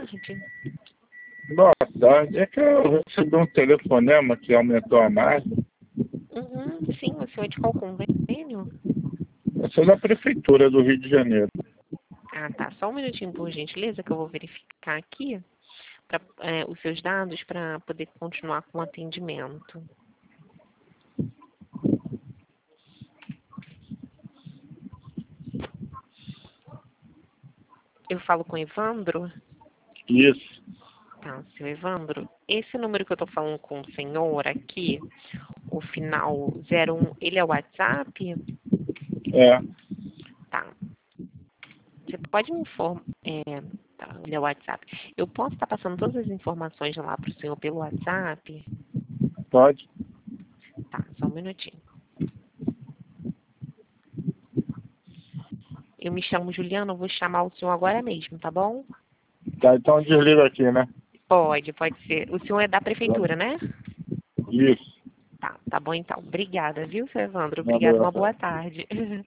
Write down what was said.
tarde. Boa tarde. É que eu recebi um telefonema que aumentou a margem. Sim, o senhor é de qual convênio? Eu sou da Prefeitura do Rio de Janeiro. Ah, tá. Só um minutinho, por gentileza, que eu vou verificar aqui os seus dados para poder continuar com o atendimento. Eu falo com o Evandro? Isso. Tá, seu Evandro. Esse número que eu tô falando com o senhor aqui, o final 01, ele é o WhatsApp? É. Tá. Você pode me informar... tá, ele é o WhatsApp. Eu posso estar passando todas as informações lá para o senhor pelo WhatsApp? Pode. Tá, só um minutinho. Eu me chamo Juliana, eu vou chamar o senhor agora mesmo, tá bom? Tá, então desliga aqui, né? Pode ser. O senhor é da prefeitura, né? Isso. Tá bom então. Obrigada, viu, seu Evandro? Obrigada, Valeu. uma boa tarde.